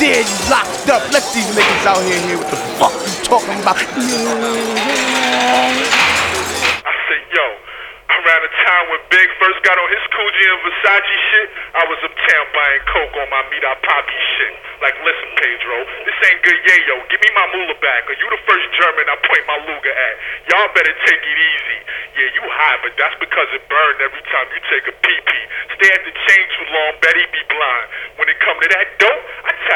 dead, you locked up. Let these niggas out here hear what the fuck you talking about. I said, yo, around the time when Big first got on his Coogee and Versace shit, I was uptown buying coke on my Meet Our Poppy shit. Like, listen, Pedro, this ain't good, yayo. Give me my moolah back, or you the first German I point my Luger at. Y'all better take it easy. Yeah, you high, but that's because it burned every time you take a pee-pee. Stay at the chain too long, Betty be blind. When it come to that dope, I